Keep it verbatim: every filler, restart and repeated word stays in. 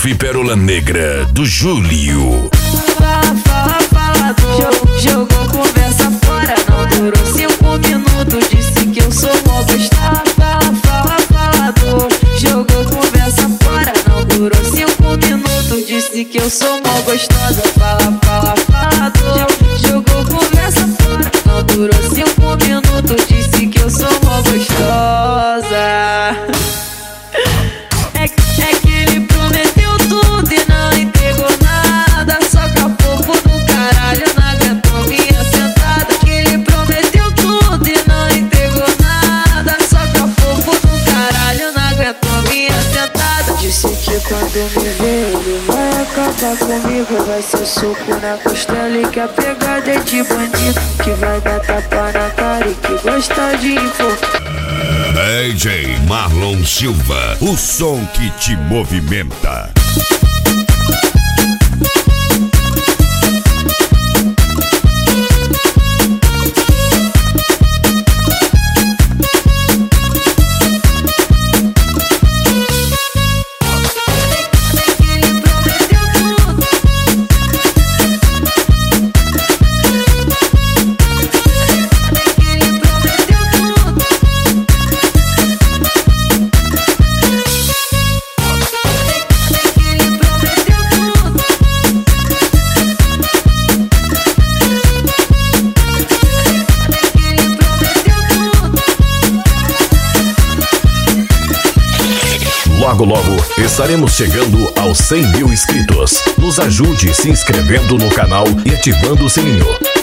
Selfie Pérola Negra do Júlio. Fala, fala, falador, jogou conversa fora, não durou cinco minutos, disse que eu sou mó gostosa. Fala, fala, falador, jogou conversa fora, não durou cinco minutos, disse que eu sou mó gostosa. Fala, fala, falador, jogou conversa fora, não durou cinco minutos, disse que eu sou mó gostosa. É, é que ele prometeu tudo e não entregou nada, só capô no caralho, não aguentou minha sentada. Que ele prometeu tudo e não entregou nada, só capô no caralho, não aguentou minha sentada. Disse que quando me ver ele vai acabar comigo, vai ser soco na costela e que a pegada é de bandido, que vai dar tapa na cara e que gosta de enfocar. D J Marlon Silva, o som que te movimenta. Logo, logo estaremos chegando aos cem mil inscritos. Nos ajude se inscrevendo no canal e ativando o sininho.